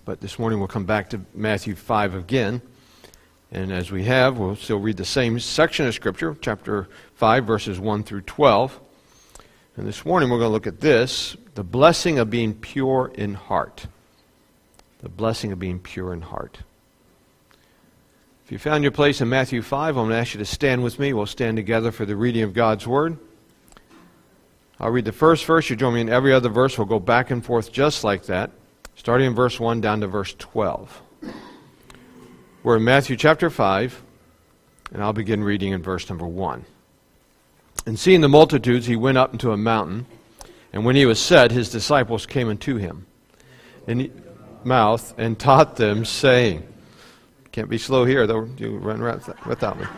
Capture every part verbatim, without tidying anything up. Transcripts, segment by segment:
But this morning we'll come back to Matthew five again. And as we have, we'll still read the same section of Scripture, chapter five, verses one through twelve. And this morning we're going to look at this, the blessing of being pure in heart. The blessing of being pure in heart. If you found your place in Matthew five, I'm going to ask you to stand with me. We'll stand together for the reading of God's Word. I'll read the first verse. You join me in every other verse. We'll go back and forth just like that, starting in verse one down to verse twelve. We're in Matthew chapter five, and I'll begin reading in verse number one. And seeing the multitudes, he went up into a mountain, and when he was set, his disciples came unto him in the mouth and taught them, saying, can't be slow here, though. You run right without me.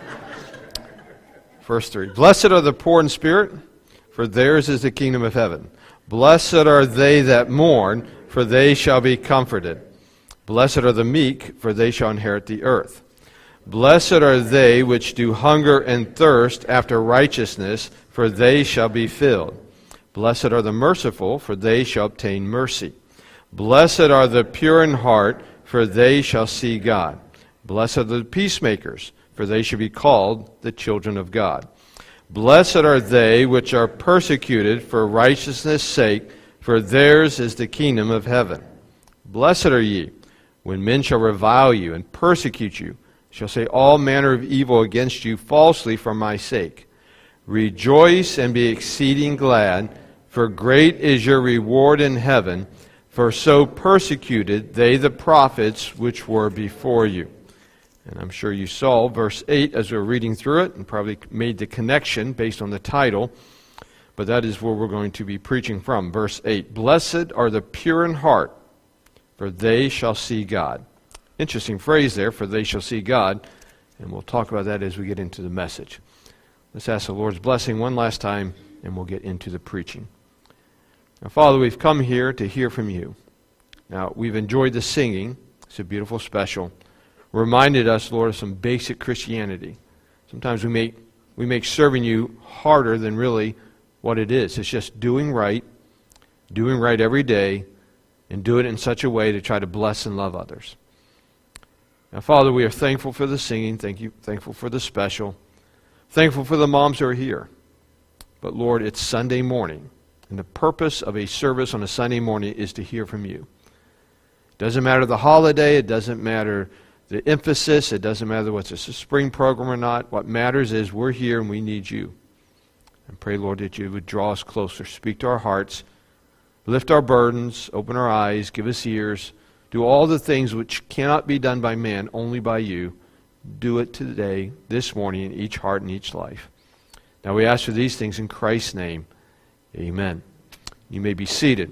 Verse three. Blessed are the poor in spirit, for theirs is the kingdom of heaven. Blessed are they that mourn, for they shall be comforted. Blessed are the meek, for they shall inherit the earth. Blessed are they which do hunger and thirst after righteousness, for they shall be filled. Blessed are the merciful, for they shall obtain mercy. Blessed are the pure in heart, for they shall see God. Blessed are the peacemakers, for they shall be called the children of God. Blessed are they which are persecuted for righteousness' sake, for theirs is the kingdom of heaven. Blessed are ye, when men shall revile you and persecute you, shall say all manner of evil against you falsely for my sake. Rejoice and be exceeding glad, for great is your reward in heaven, for so persecuted they the prophets which were before you. And I'm sure you saw verse eight as we were reading through it and probably made the connection based on the title. But that is where we're going to be preaching from. Verse eight. Blessed are the pure in heart, for they shall see God. Interesting phrase there, for they shall see God. And we'll talk about that as we get into the message. Let's ask the Lord's blessing one last time, and we'll get into the preaching. Now, Father, we've come here to hear from you. Now, we've enjoyed the singing. It's a beautiful special. Reminded us, Lord, of some basic Christianity. Sometimes we make we make serving you harder than really what it is. It's just doing right, doing right every day, and do it in such a way to try to bless and love others. Now, Father, we are thankful for the singing. Thank you, thankful for the special. Thankful for the moms who are here. But, Lord, it's Sunday morning, and the purpose of a service on a Sunday morning is to hear from you. It doesn't matter the holiday. It doesn't matter the emphasis. It doesn't matter whether it's a spring program or not. What matters is we're here and we need you. And pray, Lord, that you would draw us closer, speak to our hearts, lift our burdens, open our eyes, give us ears, do all the things which cannot be done by man, only by you. Do it today, this morning, in each heart and each life. Now we ask for these things in Christ's name. Amen. You may be seated.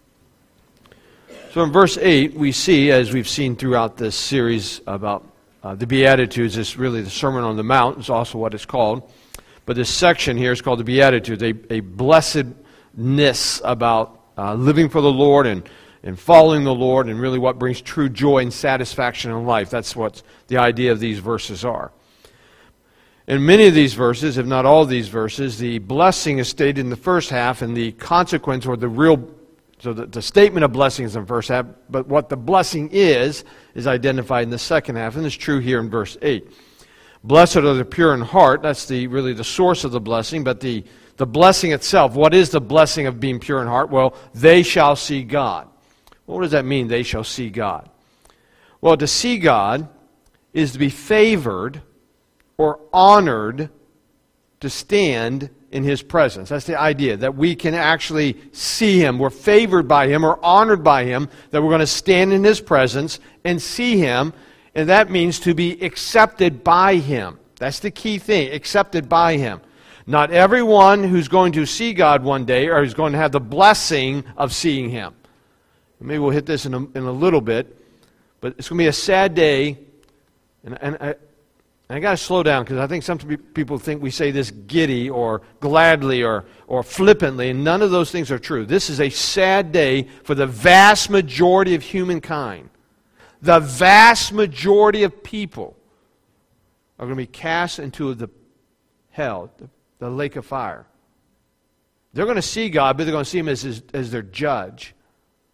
So in verse eight, we see, as we've seen throughout this series about uh, the Beatitudes, it's really the Sermon on the Mount, is also what it's called. But this section here is called the Beatitudes, a, a blessedness about uh, living for the Lord and, and following the Lord, and really what brings true joy and satisfaction in life. That's what the idea of these verses are. In many of these verses, if not all of these verses, the blessing is stated in the first half, and the consequence or the real So the, the statement of blessing is in the first half, but what the blessing is, is identified in the second half, and it's true here in verse eight. Blessed are the pure in heart. That's the really the source of the blessing, but the, the blessing itself, what is the blessing of being pure in heart? Well, they shall see God. What does that mean, they shall see God? Well, to see God is to be favored or honored to stand in His presence. That's the idea, that we can actually see Him. We're favored by Him or honored by Him, that we're going to stand in His presence and see Him, and that means to be accepted by Him. That's the key thing, accepted by Him. Not everyone who's going to see God one day or is going to have the blessing of seeing Him. Maybe we'll hit this in a, in a little bit, but it's going to be a sad day, and, and I, I got to slow down because I think some people think we say this giddy or gladly or, or flippantly, and none of those things are true. This is a sad day for the vast majority of humankind. The vast majority of people are going to be cast into the hell, the, the lake of fire. They're going to see God, but they're going to see Him as, his, as their judge.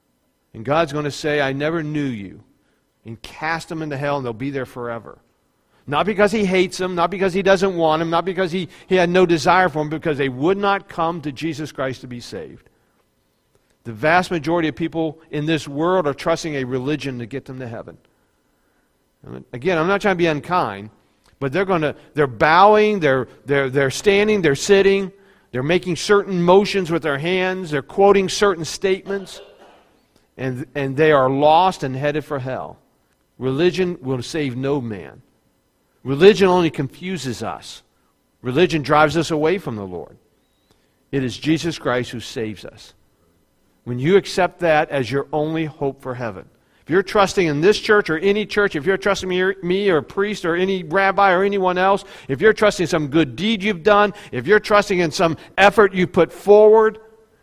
And God's going to say, I never knew you, and cast them into hell, and they'll be there forever. Not because he hates them, not because he doesn't want them, not because he, he had no desire for them, because they would not come to Jesus Christ to be saved. The vast majority of people in this world are trusting a religion to get them to heaven. Again, I'm not trying to be unkind, but they're going to they're bowing, they're they're they're standing, they're sitting, they're making certain motions with their hands, they're quoting certain statements, and and they are lost and headed for hell. Religion will save no man. Religion only confuses us. Religion drives us away from the Lord. It is Jesus Christ who saves us. When you accept that as your only hope for heaven. If you're trusting in this church or any church, if you're trusting me or, me or a priest or any rabbi or anyone else, if you're trusting in some good deed you've done, if you're trusting in some effort you put forward,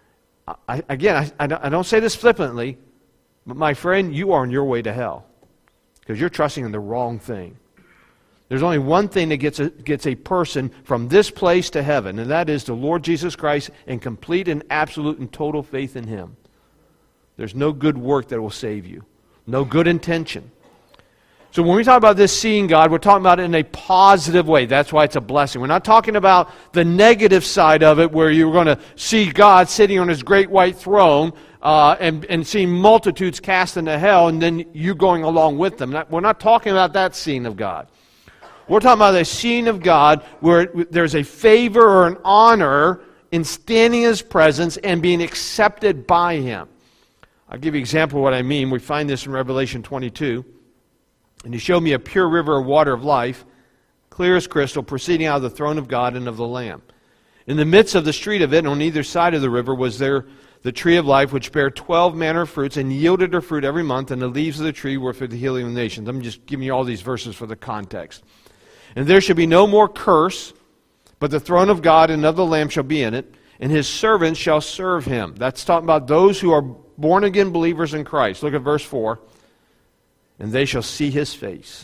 I, again, I, I don't say this flippantly, but my friend, you are on your way to hell because you're trusting in the wrong thing. There's only one thing that gets a, gets a person from this place to heaven, and that is the Lord Jesus Christ and complete and absolute and total faith in Him. There's no good work that will save you. No good intention. So when we talk about this seeing God, we're talking about it in a positive way. That's why it's a blessing. We're not talking about the negative side of it where you're going to see God sitting on His great white throne uh, and, and seeing multitudes cast into hell and then you going along with them. We're not talking about that scene of God. We're talking about a scene of God where there's a favor or an honor in standing in His presence and being accepted by Him. I'll give you an example of what I mean. We find this in Revelation twenty-two. And He showed me a pure river of water of life, clear as crystal, proceeding out of the throne of God and of the Lamb. In the midst of the street of it, and on either side of the river, was there the tree of life, which bare twelve manner of fruits, and yielded her fruit every month, and the leaves of the tree were for the healing of the nations. I'm just giving you all these verses for the context. And there shall be no more curse, but the throne of God and of the Lamb shall be in it, and His servants shall serve Him. That's talking about those who are born-again believers in Christ. Look at verse four. And they shall see His face.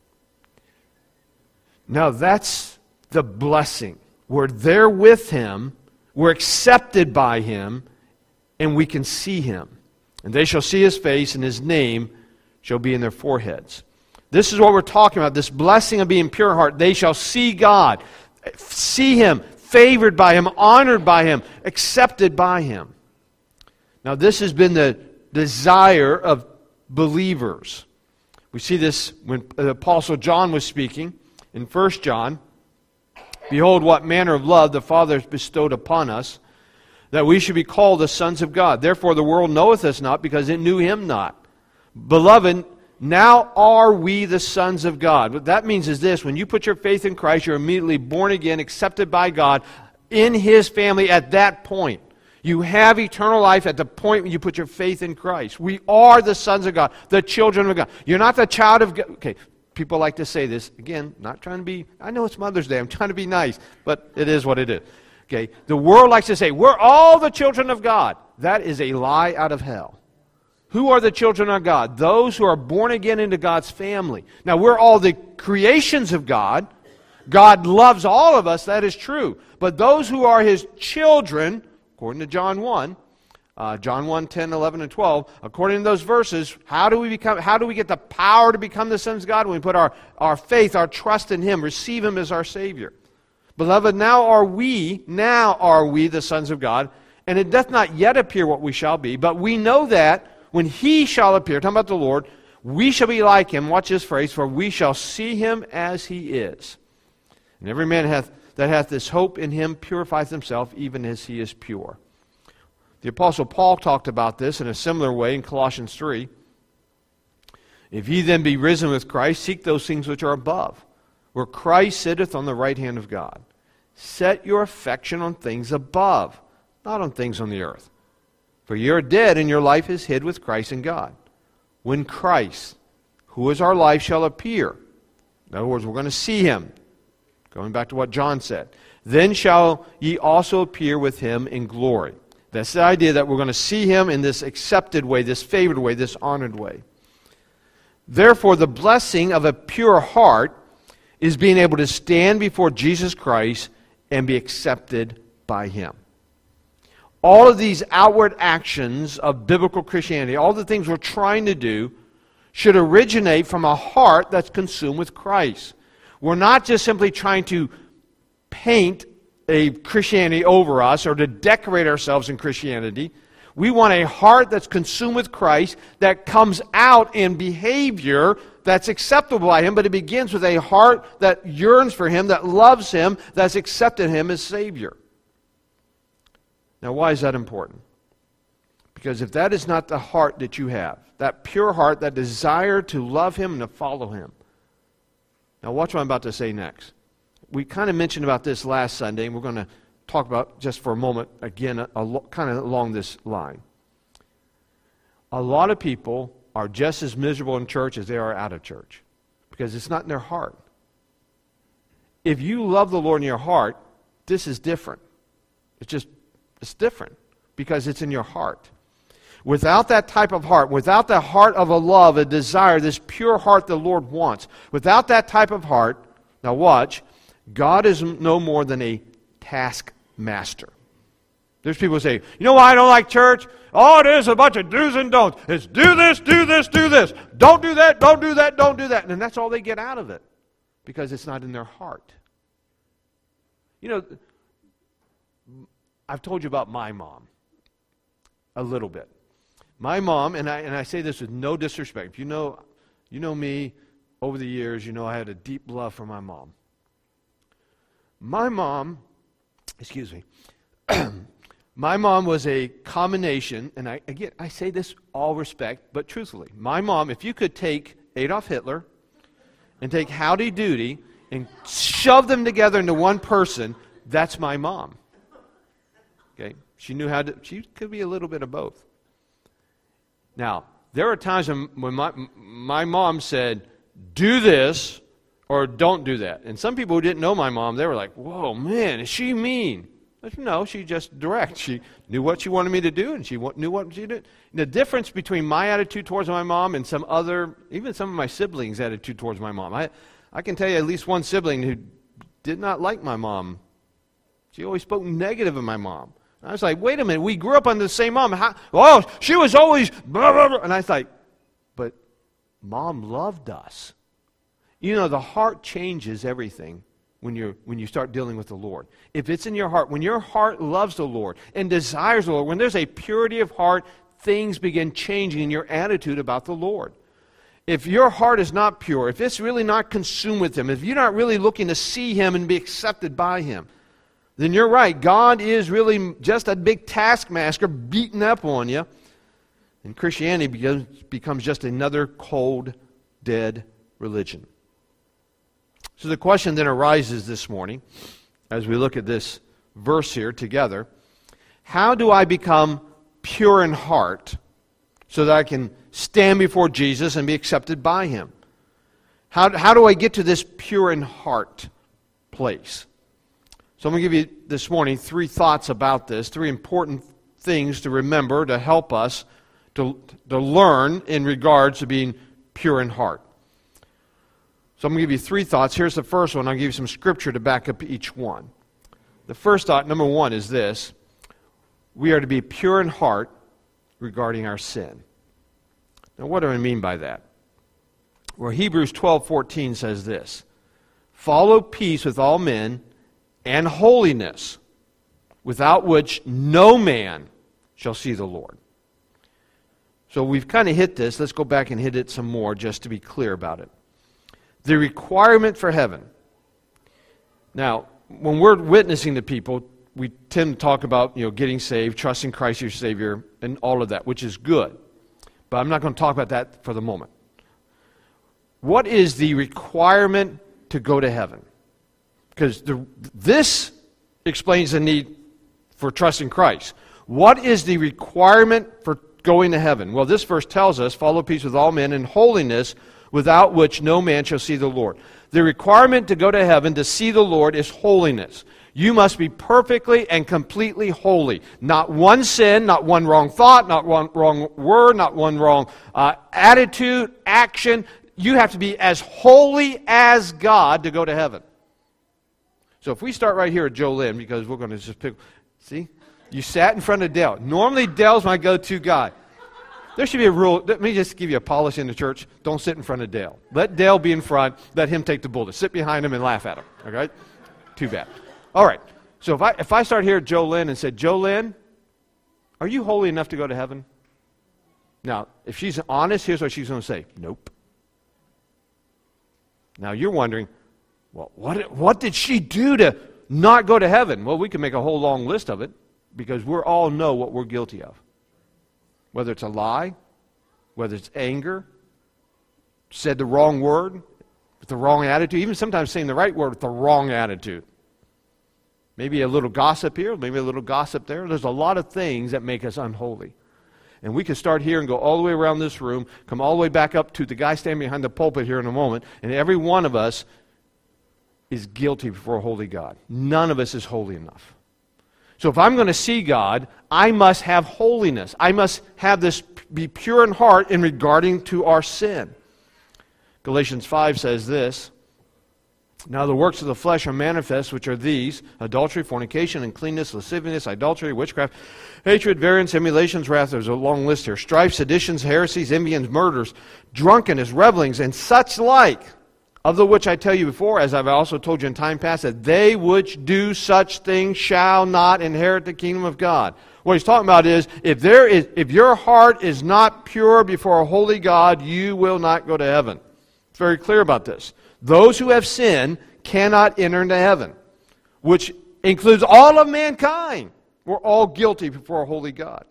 Now that's the blessing. We're there with Him, we're accepted by Him, and we can see Him. And they shall see His face, and His name shall be in their foreheads. This is what we're talking about, this blessing of being pure heart. They shall see God, see Him, favored by Him, honored by Him, accepted by Him. Now this has been the desire of believers. We see this when the Apostle John was speaking in First John. Behold, what manner of love the Father has bestowed upon us, that we should be called the sons of God. Therefore the world knoweth us not, because it knew Him not. Beloved, now are we the sons of God. What that means is this: when you put your faith in Christ, you're immediately born again, accepted by God, in His family at that point. You have eternal life at the point when you put your faith in Christ. We are the sons of God, the children of God. You're not the child of God. Okay, people like to say this. Again, not trying to be, I know it's Mother's Day, I'm trying to be nice, but it is what it is. Okay, the world likes to say, we're all the children of God. That is a lie out of hell. Who are the children of God? Those who are born again into God's family. Now, we're all the creations of God. God loves all of us, that is true. But those who are His children, according to John one, uh, John one, ten, eleven, and twelve, according to those verses, how do we become? How do we get the power to become the sons of God? When we put our, our faith, our trust in Him, receive Him as our Savior. Beloved, now are we, now are we the sons of God, and it doth not yet appear what we shall be, but we know that when He shall appear, talking about the Lord, we shall be like Him, watch this phrase, for we shall see Him as He is. And every man hath that hath this hope in Him purifieth himself, even as he is pure. The Apostle Paul talked about this in a similar way in Colossians three. If ye then be risen with Christ, seek those things which are above, where Christ sitteth on the right hand of God. Set your affection on things above, not on things on the earth. For ye are dead, and your life is hid with Christ in God. When Christ, who is our life, shall appear, in other words, we're going to see Him, going back to what John said, then shall ye also appear with Him in glory. That's the idea that we're going to see Him in this accepted way, this favored way, this honored way. Therefore, the blessing of a pure heart is being able to stand before Jesus Christ and be accepted by Him. all of these outward actions of biblical Christianity, all the things we're trying to do, should originate from a heart that's consumed with Christ. We're not just simply trying to paint a Christianity over us or to decorate ourselves in Christianity. We want a heart that's consumed with Christ that comes out in behavior that's acceptable by Him, but it begins with a heart that yearns for Him, that loves Him, that's accepted Him as Savior. Now, why is that important? Because if that is not the heart that you have, that pure heart, that desire to love Him and to follow Him. Now, watch what I'm about to say next. We kind of mentioned about this last Sunday, and we're going to talk about just for a moment, again, a, a, kind of along this line. A lot of people are just as miserable in church as they are out of church because it's not in their heart. If you love the Lord in your heart, this is different. It's just, it's different because it's in your heart. Without that type of heart, without the heart of a love, a desire, this pure heart the Lord wants, without that type of heart, now watch, God is no more than a taskmaster. There's people who say, you know why I don't like church? Oh, it is a bunch of do's and don'ts. It's do this, do this, do this. Don't do that, don't do that, don't do that. And that's all they get out of it because it's not in their heart. You know, I've told you about my mom a little bit. My mom, and I and I say this with no disrespect. If you know, you know me over the years, you know I had a deep love for my mom. My mom, excuse me, my mom was a combination, and I again I say this all respect, but truthfully, my mom, if you could take Adolf Hitler and take Howdy Doody and shove them together into one person, that's my mom. Okay, she knew how to. She could be a little bit of both. Now, there are times when, when my, my mom said, do this or don't do that. And some people who didn't know my mom, they were like, whoa, man, is she mean? I said, no, she just direct. She knew what she wanted me to do, and she knew what she did. The difference between my attitude towards my mom and some other, even some of my siblings' attitude towards my mom. I, I can tell you at least one sibling who did not like my mom. She always spoke negative of my mom. I was like, wait a minute, we grew up under the same mom. How, oh, she was always blah, blah, blah. And I was like, but Mom loved us. You know, the heart changes everything when, you're, when you start dealing with the Lord. If it's in your heart, when your heart loves the Lord and desires the Lord, when there's a purity of heart, things begin changing in your attitude about the Lord. If your heart is not pure, if it's really not consumed with Him, if you're not really looking to see Him and be accepted by Him, then you're right. God is really just a big taskmaster beating up on you. And Christianity becomes, becomes just another cold, dead religion. So the question then arises this morning, as we look at this verse here together, how do I become pure in heart so that I can stand before Jesus and be accepted by Him? How, how do I get to this pure in heart place? So I'm going to give you this morning three thoughts about this, three important things to remember to help us to, to learn in regards to being pure in heart. So I'm going to give you three thoughts. Here's the first one. I'll give you some scripture to back up each one. The first thought, number one, is this. We are to be pure in heart regarding our sin. Now, what do I mean by that? Well, Hebrews twelve fourteen says this. Follow peace with all men and holiness, without which no man shall see the Lord. So we've kind of hit this. Let's go back and hit it some more just to be clear about it. The requirement for heaven. Now, when we're witnessing to people, we tend to talk about, you know, getting saved, trusting Christ your Savior, and all of that, which is good. But I'm not going to talk about that for the moment. What is the requirement to go to heaven? Because the, this explains the need for trusting Christ. What is the requirement for going to heaven? Well, this verse tells us, follow peace with all men and holiness, without which no man shall see the Lord. The requirement to go to heaven, to see the Lord, is holiness. You must be perfectly and completely holy. Not one sin, not one wrong thought, not one wrong word, not one wrong uh, attitude, action. You have to be as holy as God to go to heaven. So if we start right here at Joe Lynn, because we're going to just pick, see? You sat in front of Dale. Normally, Dale's my go-to guy. There should be a rule. Let me just give you a policy in the church. Don't sit in front of Dale. Let Dale be in front. Let him take the bullet. Sit behind him and laugh at him. Okay? Too bad. All right. So if I if I start here at Joe Lynn and said, Joe Lynn, are you holy enough to go to heaven? Now, if she's honest, here's what she's going to say. Nope. Now, you're wondering, well, what, what did she do to not go to heaven? Well, we can make a whole long list of it because we all know what we're guilty of. Whether it's a lie, whether it's anger, said the wrong word with the wrong attitude, even sometimes saying the right word with the wrong attitude. Maybe a little gossip here, maybe a little gossip there. There's a lot of things that make us unholy. And we can start here and go all the way around this room, come all the way back up to the guy standing behind the pulpit here in a moment, and every one of us is guilty before a holy God. None of us is holy enough. So if I'm going to see God, I must have holiness. I must have this be pure in heart in regarding to our sin. Galatians five says this, now the works of the flesh are manifest, which are these, adultery, fornication, uncleanness, lasciviousness, idolatry, witchcraft, hatred, variance, emulations, wrath. There's a long list here. Strife, seditions, heresies, envyings, murders, drunkenness, revelings, and such like. Of the which I tell you before, as I've also told you in time past, that they which do such things shall not inherit the kingdom of God. What he's talking about is, if there is, if your heart is not pure before a holy God, you will not go to heaven. It's very clear about this. Those who have sinned cannot enter into heaven, which includes all of mankind. We're all guilty before a holy God.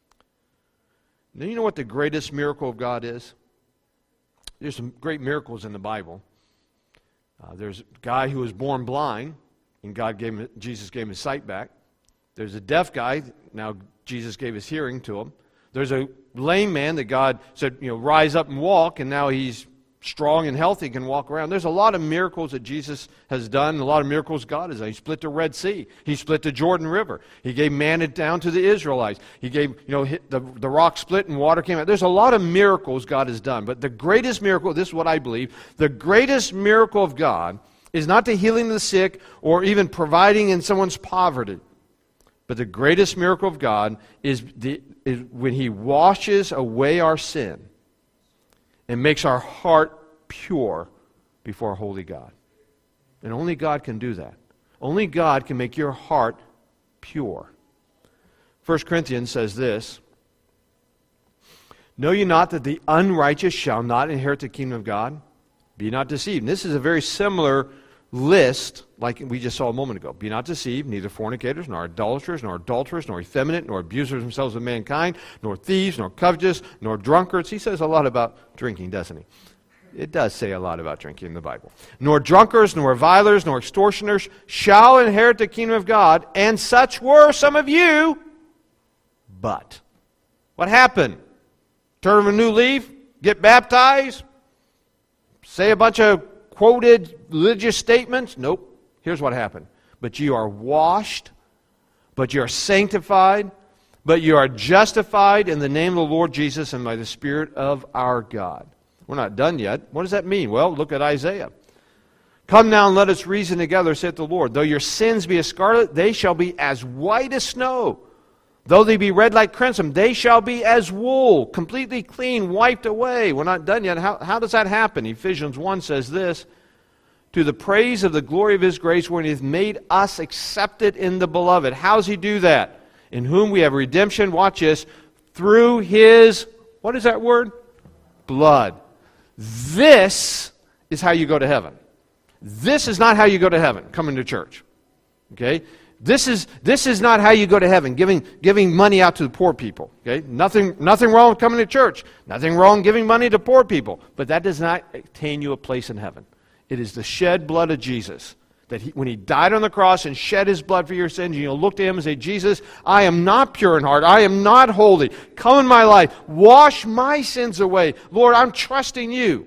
Now, you know what the greatest miracle of God is? There's some great miracles in the Bible. Uh, there's a guy who was born blind, and God gave him, Jesus gave him his sight back. There's a deaf guy, now Jesus gave his hearing to him. There's a lame man that God said, you know, rise up and walk, and now he's strong and healthy, can walk around. There's a lot of miracles that Jesus has done, a lot of miracles God has done. He split the Red Sea. He split the Jordan River. He gave manna down to the Israelites. He gave, you know, hit the, the rock split and water came out. There's a lot of miracles God has done. But the greatest miracle, this is what I believe, the greatest miracle of God is not the healing of the sick or even providing in someone's poverty. But the greatest miracle of God is, the, is when He washes away our sin and makes our heart pure before a holy God. And only God can do that. Only God can make your heart pure. First Corinthians says this, know ye not that the unrighteous shall not inherit the kingdom of God? Be not deceived. And this is a very similar list like we just saw a moment ago. Be not deceived, neither fornicators, nor idolaters, nor adulterers, nor effeminate, nor abusers themselves of mankind, nor thieves, nor covetous, nor drunkards. He says a lot about drinking, doesn't he? It does say a lot about drinking in the Bible. Nor drunkards, nor revilers, nor extortioners shall inherit the kingdom of God, and such were some of you. But what happened? Turn a new leaf, get baptized, say a bunch of quoted religious statements? Nope. Here's what happened. But you are washed, but you are sanctified, but you are justified in the name of the Lord Jesus and by the Spirit of our God. We're not done yet. What does that mean? Well, look at Isaiah. Come now and let us reason together, saith the Lord. Though your sins be as scarlet, they shall be as white as snow. Though they be red like crimson, they shall be as wool, completely clean, wiped away. We're not done yet. How, how does that happen? Ephesians one says this, to the praise of the glory of His grace, when He hath made us accepted in the beloved. How does He do that? In whom we have redemption, watch this, through His, what is that word? Blood. This is how you go to heaven. This is not how you go to heaven, coming to church. Okay? This is this is not how you go to heaven, giving giving money out to the poor people. Okay? Nothing nothing wrong with coming to church. Nothing wrong giving money to poor people. But that does not attain you a place in heaven. It is the shed blood of Jesus. That he, when He died on the cross and shed His blood for your sins, you'll look to Him and say, Jesus, I am not pure in heart. I am not holy. Come in my life. Wash my sins away. Lord, I'm trusting You.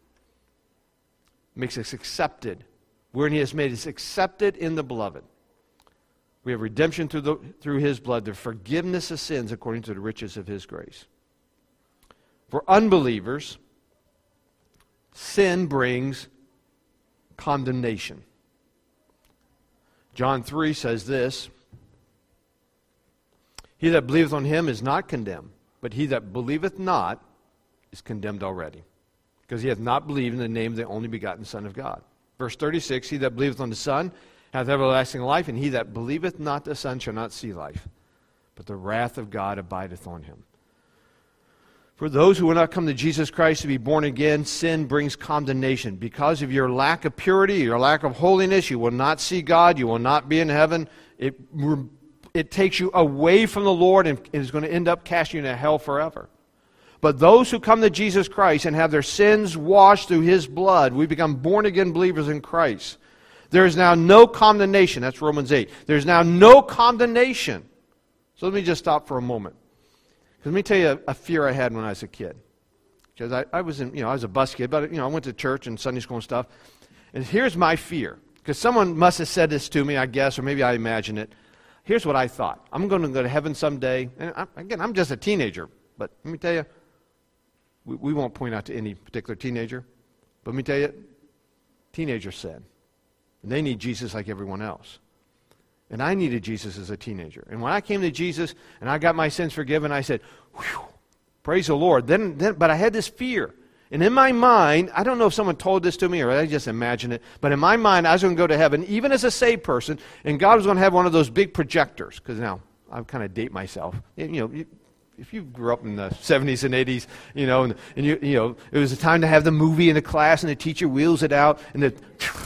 Makes us accepted. Wherein He has made us accepted in the beloved. We have redemption through, the, through His blood, the forgiveness of sins according to the riches of His grace. For unbelievers, sin brings condemnation. John three says this, He that believeth on him is not condemned, but he that believeth not is condemned already, because he hath not believed in the name of the only begotten Son of God. Verse thirty-six, he that believeth on the Son hath everlasting life, and he that believeth not the Son shall not see life, but the wrath of God abideth on him. For those who will not come to Jesus Christ to be born again, sin brings condemnation. Because of your lack of purity, your lack of holiness, you will not see God, you will not be in heaven. It, it takes you away from the Lord and is going to end up casting you into hell forever. But those who come to Jesus Christ and have their sins washed through His blood, we become born-again believers in Christ. There is now no condemnation. That's Romans eight. There's now no condemnation. So let me just stop for a moment. Because let me tell you a, a fear I had when I was a kid. Because I, I was in, you know, I was a bus kid, but you know, I went to church and Sunday school and stuff. And here's my fear. Because someone must have said this to me, I guess, or maybe I imagine it. Here's what I thought. I'm going to go to heaven someday. And I, again, I'm just a teenager. But let me tell you, we, we won't point out to any particular teenager. But let me tell you, teenagers sin. And they need Jesus like everyone else. And I needed Jesus as a teenager. And when I came to Jesus and I got my sins forgiven, I said, whew, praise the Lord. Then, then, but I had this fear. And in my mind, I don't know if someone told this to me or I just imagined it, but in my mind, I was going to go to heaven, even as a saved person, and God was going to have one of those big projectors. Because now, I kind of date myself. You know, you, if you grew up in the seventies and eighties, you know, and, and you, you know, it was a time to have the movie in the class, and the teacher wheels it out, and the...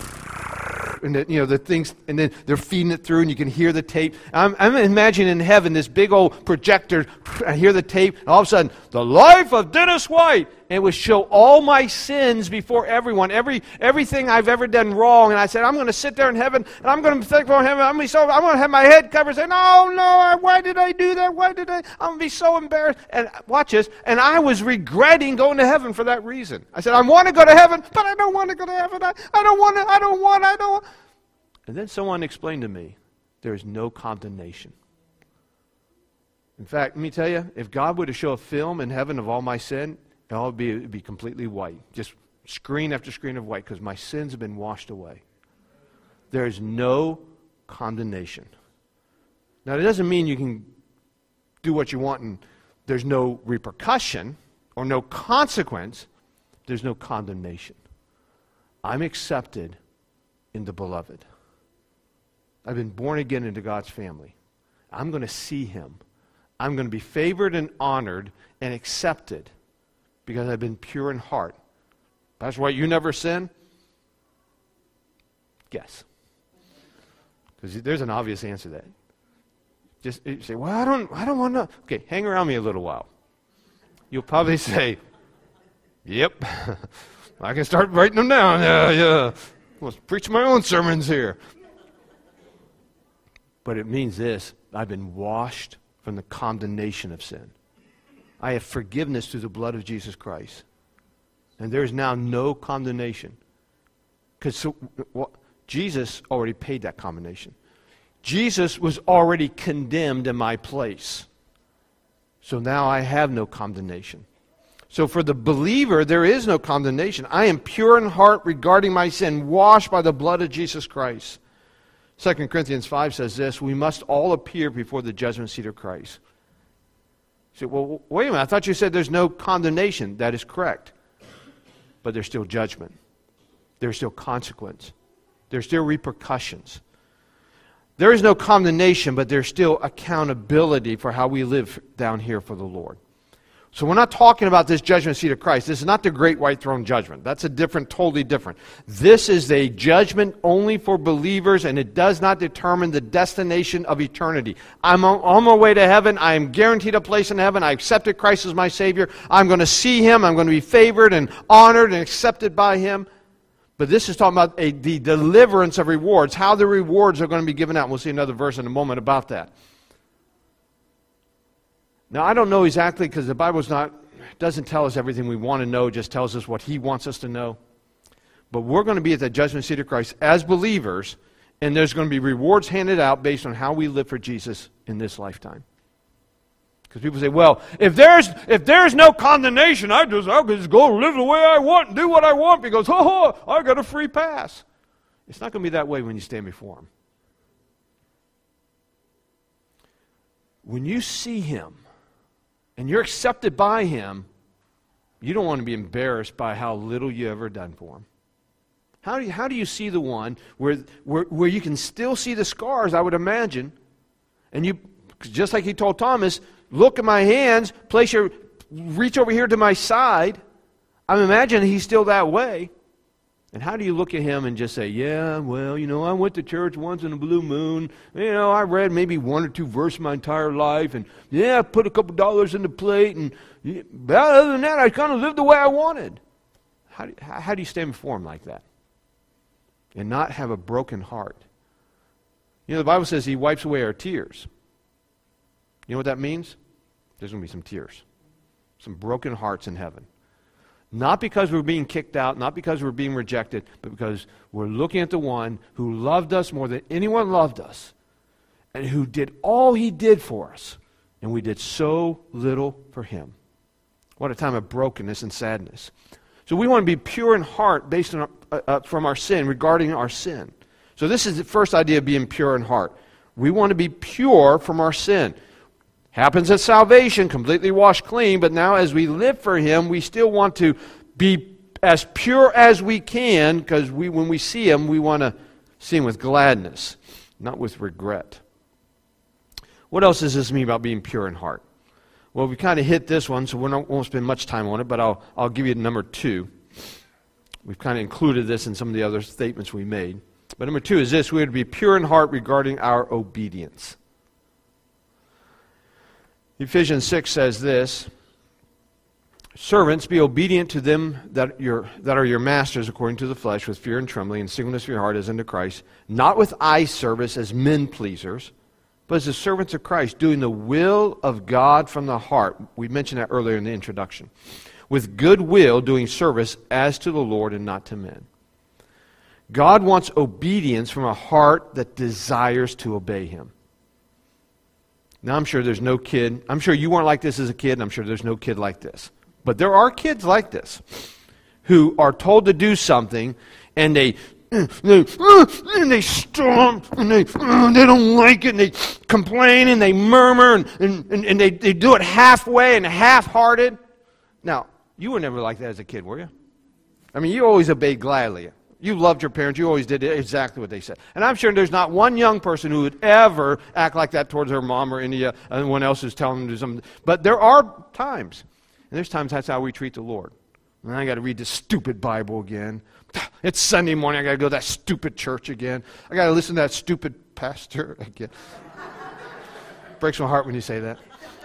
and the, you know, the things, and then they're feeding it through, and you can hear the tape. I'm, I'm imagining in heaven this big old projector. I hear the tape, and all of a sudden, the life of Dennis White, and it would show all my sins before everyone, every everything I've ever done wrong. And I said, I'm going to sit there in heaven, and I'm going to think for heaven. I'm going to be so, I'm going to have my head covered, saying, "No, no, why did I do that? Why did I? I'm going to be so embarrassed." And watch this. And I was regretting going to heaven for that reason. I said, I want to go to heaven, but I don't want to go to heaven. I, I don't want to. I don't want. I don't. Want. And then someone explained to me, there is no condemnation. In fact, let me tell you, if God were to show a film in heaven of all my sin, it all would be, it would be completely white. Just screen after screen of white, because my sins have been washed away. There is no condemnation. Now, that doesn't mean you can do what you want and there's no repercussion or no consequence. There's no condemnation. I'm accepted in the beloved. I've been born again into God's family. I'm going to see Him. I'm going to be favored and honored and accepted because I've been pure in heart. That's why you never sin? Guess. Because there's an obvious answer to that. Just you say, well, I don't, I don't want to. Okay, hang around me a little while. You'll probably say, yep, I can start writing them down. Yeah, yeah. Let's preach my own sermons here. But it means this: I've been washed from the condemnation of sin. I have forgiveness through the blood of Jesus Christ. And there is now no condemnation. Because so, well, Jesus already paid that condemnation. Jesus was already condemned in my place. So now I have no condemnation. So for the believer, there is no condemnation. I am pure in heart regarding my sin, washed by the blood of Jesus Christ. Second Corinthians five says this: we must all appear before the judgment seat of Christ. You say, well, wait a minute, I thought you said there's no condemnation. That is correct. But there's still judgment. There's still consequence. There's still repercussions. There is no condemnation, but there's still accountability for how we live down here for the Lord. So we're not talking about this judgment seat of Christ. This is not the great white throne judgment. That's a different, totally different. This is a judgment only for believers, and it does not determine the destination of eternity. I'm on, on my way to heaven. I am guaranteed a place in heaven. I accepted Christ as my Savior. I'm going to see Him. I'm going to be favored and honored and accepted by Him. But this is talking about a, the deliverance of rewards, how the rewards are going to be given out. We'll see another verse in a moment about that. Now, I don't know exactly, because the Bible's not, doesn't tell us everything we want to know, just tells us what He wants us to know. But we're going to be at the judgment seat of Christ as believers, and there's going to be rewards handed out based on how we live for Jesus in this lifetime. Because people say, well, if there's if there's no condemnation, I just, I can just go live the way I want and do what I want because, oh, I got a free pass. It's not going to be that way when you stand before Him. when you see him and you're accepted by him, you don't want to be embarrassed by how little you ever done for him. How do you, how do you see the one where, where, where you can still see the scars, I would imagine, and you, just like he told Thomas, look at my hands, place your, reach over here to my side. I'm imagining he's still that way. And how do you look at him and just say, yeah, well, you know, I went to church once in a blue moon. You know, I read maybe one or two verses my entire life. And, yeah, I put a couple dollars in the plate. And yeah, but other than that, I kind of lived the way I wanted. How do, how, how do you stand before him like that? And not have a broken heart? You know, the Bible says he wipes away our tears. You know what that means? There's going to be some tears. Some broken hearts in heaven. Not because we're being kicked out, not because we're being rejected, but because we're looking at the one who loved us more than anyone loved us, and who did all he did for us, and we did so little for him. What a time of brokenness and sadness. So we want to be pure in heart based on our, uh, uh, from our sin, regarding our sin. So this is the first idea of being pure in heart. We want to be pure from our sin. Happens at salvation, completely washed clean, but now as we live for him, we still want to be as pure as we can, because we, when we see him, we want to see him with gladness, not with regret. What else does this mean about being pure in heart? Well, we kind of hit this one, so we won't spend much time on it, but I'll, I'll give you number two. We've kind of included this in some of the other statements we made. But number two is this: we are to be pure in heart regarding our obedience. Ephesians six says this: servants, be obedient to them that, your, that are your masters according to the flesh, with fear and trembling, and singleness of your heart as unto Christ, not with eye service as men pleasers, but as the servants of Christ, doing the will of God from the heart. We mentioned that earlier in the introduction. With good will, doing service as to the Lord and not to men. God wants obedience from a heart that desires to obey him. Now, I'm sure there's no kid, I'm sure you weren't like this as a kid, and I'm sure there's no kid like this. But there are kids like this, who are told to do something, and they they, and they stomp, and they, they don't like it, and they complain, and they murmur, and, and, and they, they do it halfway and half-hearted. Now, you were never like that as a kid, were you? I mean, you always obeyed gladly. You loved your parents. You always did exactly what they said. And I'm sure there's not one young person who would ever act like that towards their mom or any, uh, anyone else who's telling them to do something. But there are times, and there's times that's how we treat the Lord. And I got to read this stupid Bible again. It's Sunday morning. I got to go to that stupid church again. I got to listen to that stupid pastor again. Breaks my heart when you say that.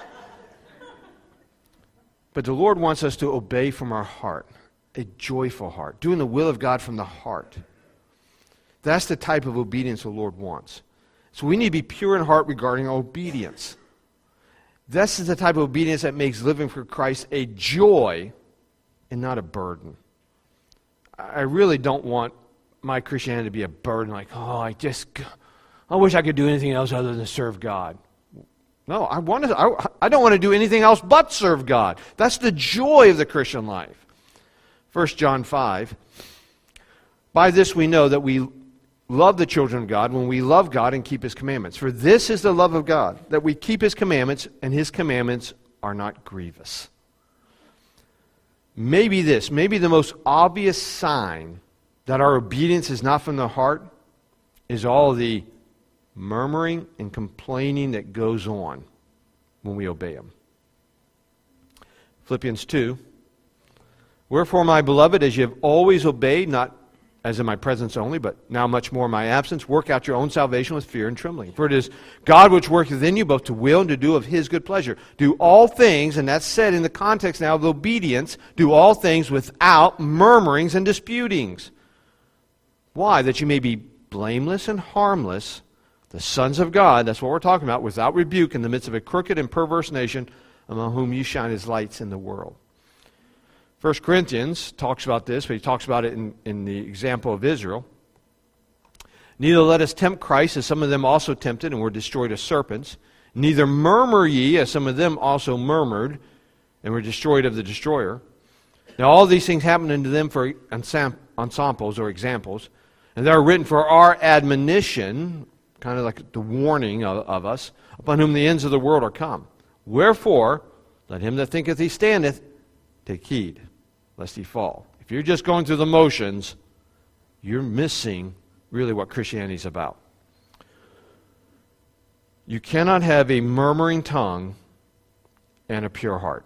But the Lord wants us to obey from our heart. A joyful heart, doing the will of God from the heart. That's the type of obedience the Lord wants. So we need to be pure in heart regarding obedience. This is the type of obedience that makes living for Christ a joy and not a burden. I really don't want my Christianity to be a burden, like, oh, I just, I wish I could do anything else other than serve God. No, I want to. I, I don't want to do anything else but serve God. That's the joy of the Christian life. First John five, by this we know that we love the children of God when we love God and keep his commandments. For this is the love of God, that we keep his commandments, and his commandments are not grievous. Maybe this, maybe the most obvious sign that our obedience is not from the heart is all the murmuring and complaining that goes on when we obey him. Philippians two. Wherefore, my beloved, as you have always obeyed, not as in my presence only, but now much more in my absence, work out your own salvation with fear and trembling. For it is God which worketh in you both to will and to do of his good pleasure. Do all things, and that's said in the context now of obedience, do all things without murmurings and disputings. Why? That you may be blameless and harmless, the sons of God, that's what we're talking about, without rebuke in the midst of a crooked and perverse nation, among whom you shine as lights in the world. First Corinthians talks about this, but he talks about it in, in the example of Israel. Neither let us tempt Christ, as some of them also tempted and were destroyed as serpents. Neither murmur ye, as some of them also murmured and were destroyed of the destroyer. Now all these things happened unto them for ensamples or examples, and they are written for our admonition, kind of like the warning of, of us, upon whom the ends of the world are come. Wherefore, let him that thinketh he standeth take heed, lest he fall. If you're just going through the motions, you're missing really what Christianity is about. You cannot have a murmuring tongue and a pure heart.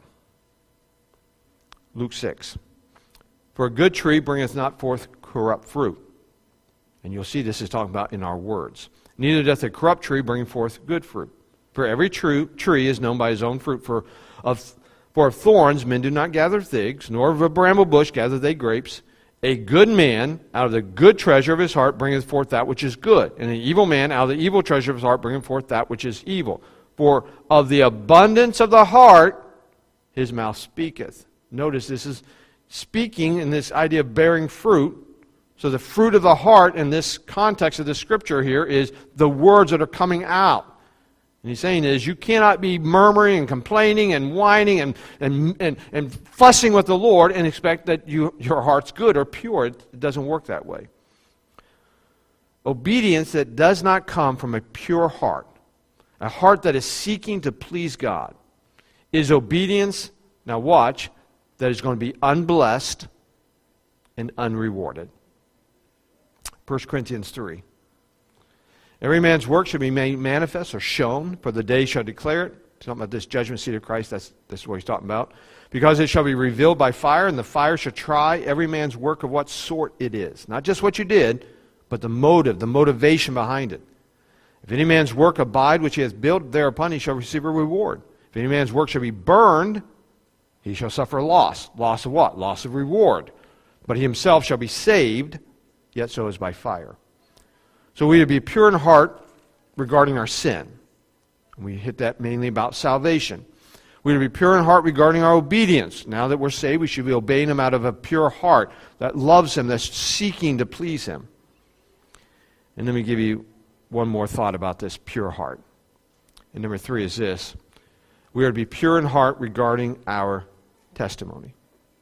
Luke six. For a good tree bringeth not forth corrupt fruit. And you'll see this is talking about in our words. Neither doth a corrupt tree bring forth good fruit. For every true tree is known by his own fruit. For of, for of thorns men do not gather figs, nor of a bramble bush gather they grapes. A good man out of the good treasure of his heart bringeth forth that which is good. And an evil man out of the evil treasure of his heart bringeth forth that which is evil. For of the abundance of the heart his mouth speaketh. Notice this is speaking in this idea of bearing fruit. So the fruit of the heart in this context of the scripture here is the words that are coming out. And he's saying is you cannot be murmuring and complaining and whining and, and, and, and fussing with the Lord and expect that you, your heart's good or pure. It, it doesn't work that way. Obedience that does not come from a pure heart, a heart that is seeking to please God, is obedience, now watch, that is going to be unblessed and unrewarded. First Corinthians three. Every man's work shall be made manifest or shown, for the day shall declare it. He's talking about this judgment seat of Christ. That's, that's what he's talking about. Because it shall be revealed by fire, and the fire shall try every man's work of what sort it is. Not just what you did, but the motive, the motivation behind it. If any man's work abide which he hath built, thereupon he shall receive a reward. If any man's work shall be burned, he shall suffer loss. Loss of what? Loss of reward. But he himself shall be saved, yet so is by fire. So we are to be pure in heart regarding our sin. We hit that mainly about salvation. We are to be pure in heart regarding our obedience. Now that we're saved, we should be obeying Him out of a pure heart that loves Him, that's seeking to please Him. And let me give you one more thought about this pure heart. And number three is this. We are to be pure in heart regarding our testimony.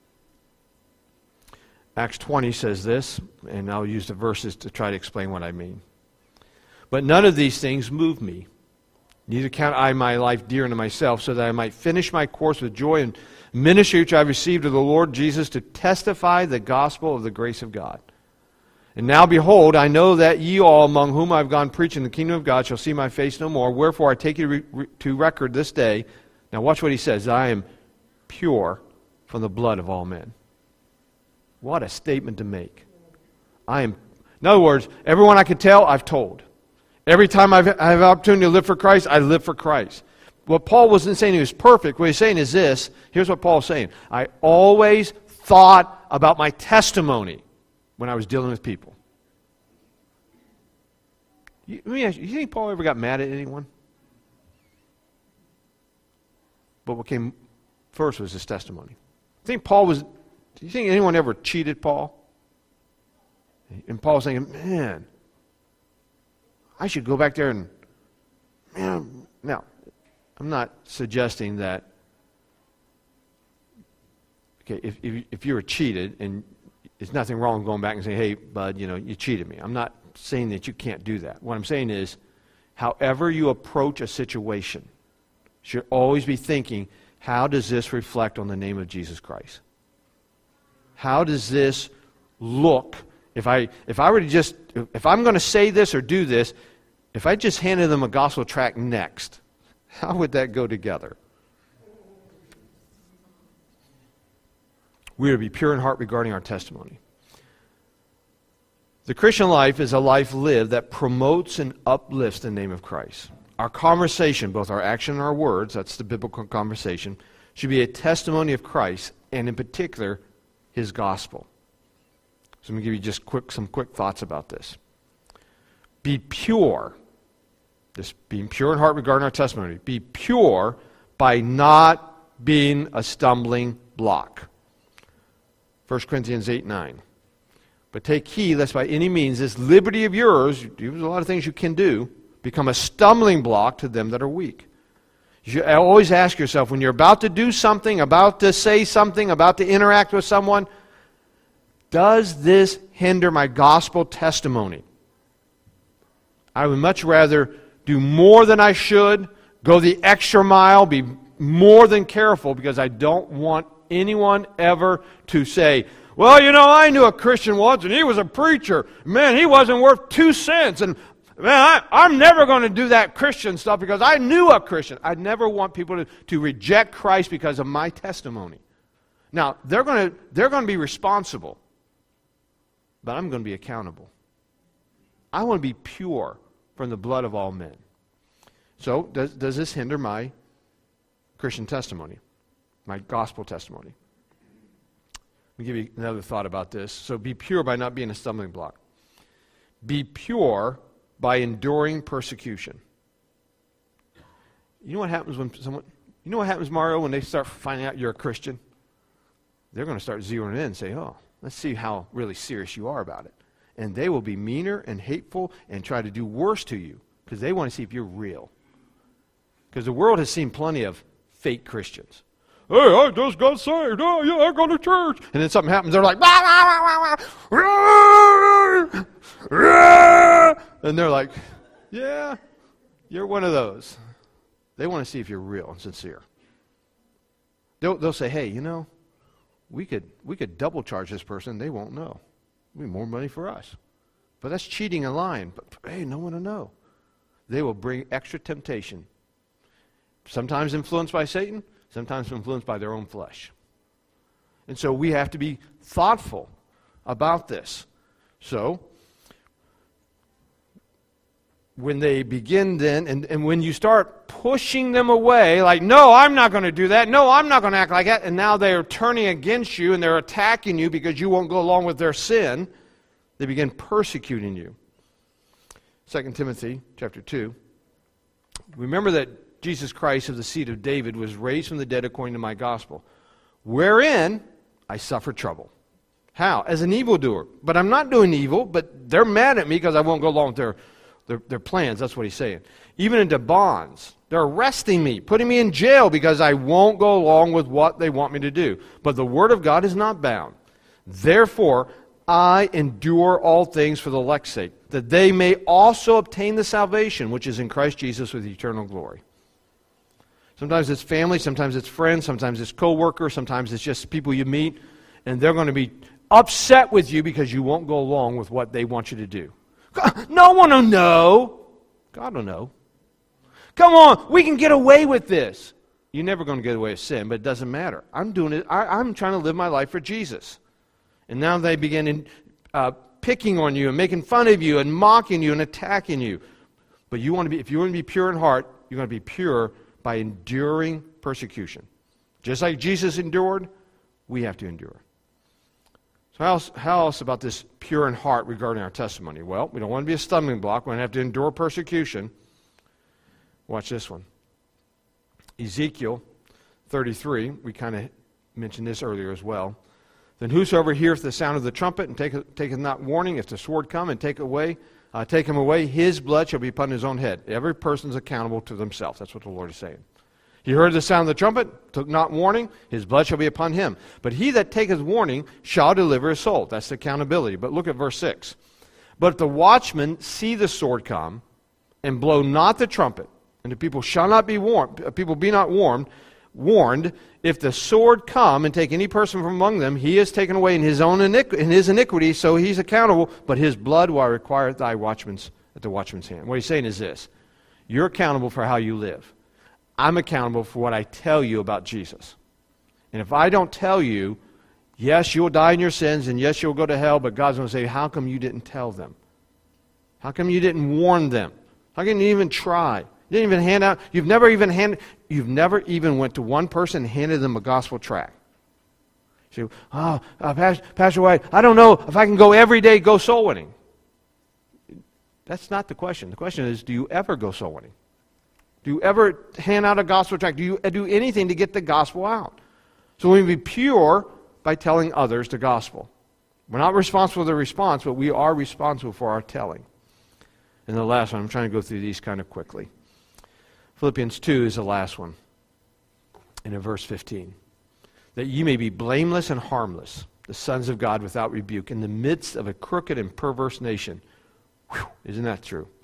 Acts twenty says this, and I'll use the verses to try to explain what I mean. But none of these things move me. Neither count I my life dear unto myself, so that I might finish my course with joy and ministry which I have received of the Lord Jesus to testify the gospel of the grace of God. And now behold, I know that ye all among whom I have gone preaching the kingdom of God shall see my face no more. Wherefore I take you re- re- to record this day. Now watch what he says. I am pure from the blood of all men. What a statement to make. I am, in other words, everyone I could tell, I've told. Every time I've, I have an opportunity to live for Christ, I live for Christ. What Paul wasn't saying he was perfect. What he's saying is this. Here's what Paul's saying. I always thought about my testimony when I was dealing with people. You, let me ask you, you think Paul ever got mad at anyone? But what came first was his testimony. I think Paul was... Do you think anyone ever cheated Paul? And Paul's thinking, man, I should go back there and, man, now, I'm not suggesting that, okay, if, if, if you were cheated, and there's nothing wrong with going back and saying, hey, bud, you know, you cheated me. I'm not saying that you can't do that. What I'm saying is, however you approach a situation, you should always be thinking, how does this reflect on the name of Jesus Christ? How does this look? If I if I were to just, if I'm going to say this or do this, if I just handed them a gospel tract next, how would that go together? We are to be pure in heart regarding our testimony. The Christian life is a life lived that promotes and uplifts the name of Christ. Our conversation, both our action and our words, that's the biblical conversation, should be a testimony of Christ, and in particular, His gospel. So let me give you just quick some quick thoughts about this. Be pure. This being pure in heart regarding our testimony. Be pure by not being a stumbling block. First Corinthians eight nine. But take heed lest by any means this liberty of yours, there's a lot of things you can do, become a stumbling block to them that are weak. You should always ask yourself, when you're about to do something, about to say something, about to interact with someone, does this hinder my gospel testimony? I would much rather do more than I should, go the extra mile, be more than careful, because I don't want anyone ever to say, well, you know, I knew a Christian once, and he was a preacher. Man, he wasn't worth two cents. And, man, I, I'm never going to do that Christian stuff because I knew a Christian. I never want people to, to reject Christ because of my testimony. Now, they're going to they're going to be responsible, but I'm going to be accountable. I want to be pure from the blood of all men. So, does, does this hinder my Christian testimony, my gospel testimony? Let me give you another thought about this. So, be pure by not being a stumbling block. Be pure by enduring persecution. You know what happens when someone, you know what happens, Mario, when they start finding out you're a Christian? They're going to start zeroing in and say, oh, let's see how really serious you are about it. And they will be meaner and hateful and try to do worse to you because they want to see if you're real. Because the world has seen plenty of fake Christians. Hey, I just got saved. Oh, yeah, I go to church. And then something happens. They're like, bah, bah, bah, bah, bah. And they're like, yeah, you're one of those. They want to see if you're real and sincere. They'll, they'll say, hey, you know, we could we could double charge this person. They won't know. It'll be more money for us. But that's cheating and lying. But, hey, no one will know. They will bring extra temptation. Sometimes influenced by Satan, sometimes influenced by their own flesh. And so we have to be thoughtful about this. So, when they begin then, and, and when you start pushing them away, like, no, I'm not going to do that, no, I'm not going to act like that, and now they're turning against you and they're attacking you because you won't go along with their sin, they begin persecuting you. Second Timothy chapter two. Remember that Jesus Christ of the seed of David was raised from the dead according to my gospel, wherein I suffer trouble. How? As an evildoer. But I'm not doing evil, but they're mad at me because I won't go along with their, their, their plans. That's what he's saying. Even into bonds. They're arresting me, putting me in jail because I won't go along with what they want me to do. But the word of God is not bound. Therefore, I endure all things for the elect's sake, that they may also obtain the salvation which is in Christ Jesus with eternal glory. Sometimes it's family, sometimes it's friends, sometimes it's co-workers, sometimes it's just people you meet, and they're going to be upset with you because you won't go along with what they want you to do. No one will know. God will know. Come on, we can get away with this. You're never going to get away with sin, but it doesn't matter. I'm doing it. I, I'm trying to live my life for Jesus. And now they begin in, uh, picking on you and making fun of you and mocking you and attacking you. But you want to be, if you want to be pure in heart, you're going to be pure by enduring persecution. Just like Jesus endured, we have to endure. So how else, how else about this pure in heart regarding our testimony? Well, we don't want to be a stumbling block. We're going to have to endure persecution. Watch this one. Ezekiel thirty-three, we kind of mentioned this earlier as well. Then whosoever heareth the sound of the trumpet and taketh, taketh not warning, if the sword come and take away, uh, take him away, his blood shall be upon his own head. Every person's accountable to themselves. That's what the Lord is saying. He heard the sound of the trumpet, took not warning, his blood shall be upon him. But he that taketh warning shall deliver his soul. That's the accountability. But look at verse six. But if the watchman see the sword come, and blow not the trumpet, and the people shall not be warned, people be not warned, warned, if the sword come and take any person from among them, he is taken away in his own iniqu- in his iniquity, so he's accountable, but his blood will I require at thy watchman's, at the watchman's hand. What he's saying is this: you're accountable for how you live. I'm accountable for what I tell you about Jesus. And if I don't tell you, yes, you'll die in your sins, and yes, you'll go to hell, but God's going to say, how come you didn't tell them? How come you didn't warn them? How come you didn't even try? You didn't even hand out, you've never even handed, you've never even went to one person and handed them a gospel tract. You say, oh, uh, Pastor, Pastor White, I don't know if I can go every day go soul winning. That's not the question. The question is, do you ever go soul winning? Do you ever hand out a gospel tract? Do you do anything to get the gospel out? So we be pure by telling others the gospel. We're not responsible for the response, but we are responsible for our telling. And the last one, I'm trying to go through these kind of quickly. Philippians two is the last one. And in verse fifteen. That ye may be blameless and harmless, the sons of God without rebuke, in the midst of a crooked and perverse nation. Whew, isn't that true?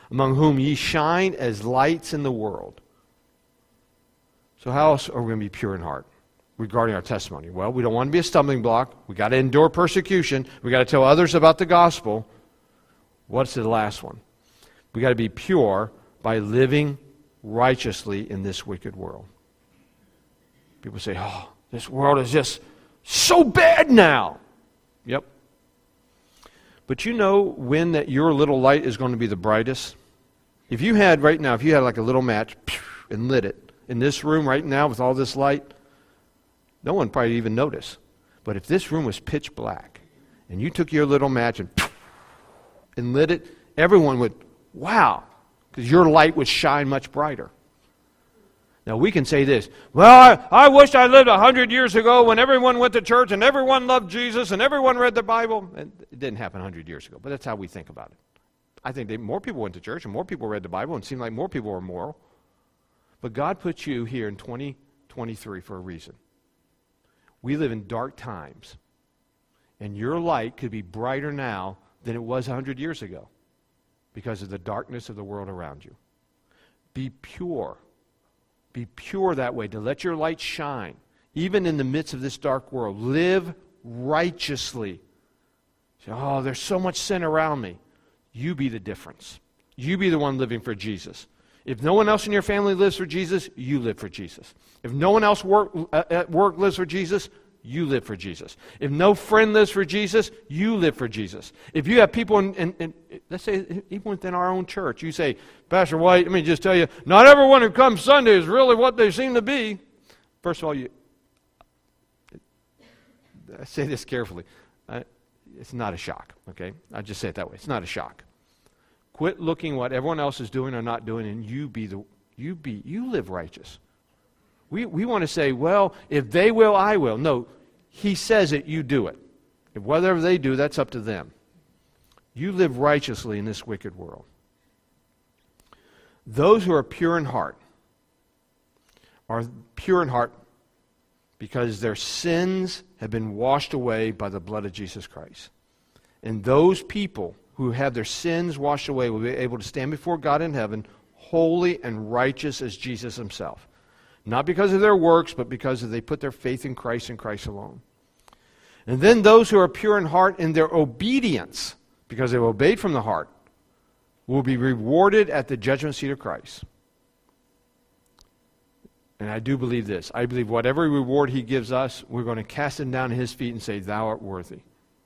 among whom ye shine as lights in the world. So how else are we going to be pure in heart regarding our testimony? Well, we don't want to be a stumbling block. We got to endure persecution. We got to tell others about the gospel. What's the last one? We got to be pure by living righteously in this wicked world. People say, oh, this world is just so bad now. Yep. But you know when that your little light is going to be the brightest? If you had right now, if you had like a little match and lit it in this room right now with all this light, no one probably even notice. But if this room was pitch black and you took your little match and and lit it, everyone would, wow, because your light would shine much brighter. Now we can say this, well, I, I wish I lived a hundred years ago when everyone went to church and everyone loved Jesus and everyone read the Bible. And it didn't happen a hundred years ago, but that's how we think about it. I think they, more people went to church and more people read the Bible and it seemed like more people were moral. But God put you here in twenty twenty-three for a reason. We live in dark times, and your light could be brighter now than it was a hundred years ago because of the darkness of the world around you. Be pure. Be pure that way, to let your light shine, even in the midst of this dark world. Live righteously. Say, oh, there's so much sin around me. You be the difference. You be the one living for Jesus. If no one else in your family lives for Jesus, you live for Jesus. If no one else work, uh, at work lives for Jesus, you live for Jesus. If no friend lives for Jesus, you live for Jesus. If you have people, in, in, in let's say, even within our own church, you say, Pastor White, let me just tell you, not everyone who comes Sunday is really what they seem to be. First of all, you, I say this carefully. I, it's not a shock, okay? I just say it that way. It's not a shock. Quit looking what everyone else is doing or not doing, and you be the you be you live righteous. We we want to say, well, if they will, I will. No, he says it, you do it. If whatever they do, that's up to them. You live righteously in this wicked world. Those who are pure in heart are pure in heart because their sins have been washed away by the blood of Jesus Christ. And those people who have their sins washed away will be able to stand before God in heaven holy and righteous as Jesus himself. Not because of their works, but because they put their faith in Christ and Christ alone. And then those who are pure in heart in their obedience, because they've obeyed from the heart, will be rewarded at the judgment seat of Christ. And I do believe this. I believe whatever reward he gives us, we're going to cast it down at his feet and say, thou art worthy.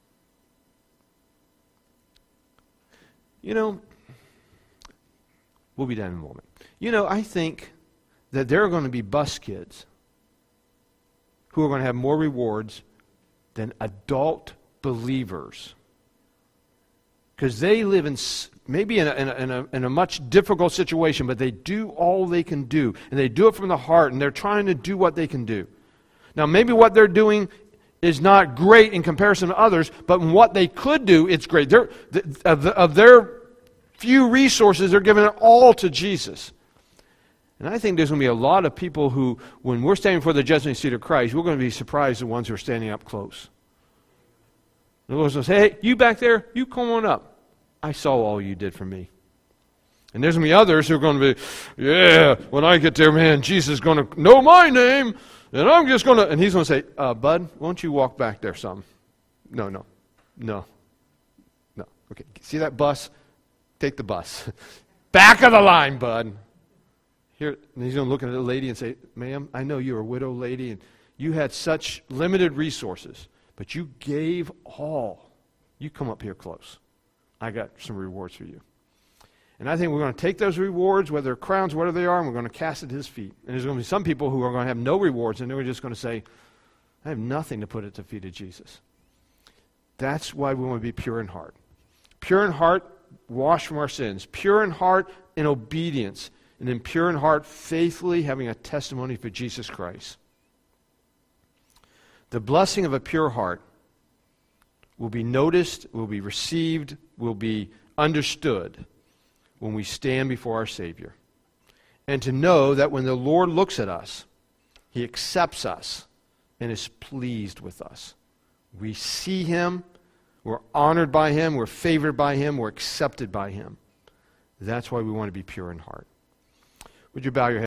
You know, we'll be done in a moment. You know, I think that there are going to be bus kids who are going to have more rewards than adult believers. Because they live in maybe in a, in, a, in, a, in a much difficult situation, but they do all they can do. And they do it from the heart, and they're trying to do what they can do. Now, maybe what they're doing is not great in comparison to others, but in what they could do, it's great. They're, of, the, of their few resources, they're giving it all to Jesus. And I think there's going to be a lot of people who, when we're standing before the judgment seat of Christ, we're going to be surprised the ones who are standing up close. The Lord's going to say, hey, you back there, you come on up. I saw all you did for me. And there's going to be others who are going to be, yeah, when I get there, man, Jesus is going to know my name, and I'm just going to, and he's going to say, uh, bud, won't you walk back there some? No, no, no, no. Okay, see that bus? Take the bus. Back of the line, bud. Here, and he's going to look at the lady and say, ma'am, I know you're a widow lady, and you had such limited resources, but you gave all. You come up here close. I got some rewards for you. And I think we're going to take those rewards, whether they're crowns, whatever they are, and we're going to cast it at his feet. And there's going to be some people who are going to have no rewards, and they're just going to say, I have nothing to put at the feet of Jesus. That's why we want to be pure in heart. Pure in heart, washed from our sins. Pure in heart in obedience. And then pure in heart, faithfully having a testimony for Jesus Christ. The blessing of a pure heart will be noticed, will be received, will be understood when we stand before our Savior. And to know that when the Lord looks at us, he accepts us and is pleased with us. We see him, we're honored by him, we're favored by him, we're accepted by him. That's why we want to be pure in heart. Would you bow your head?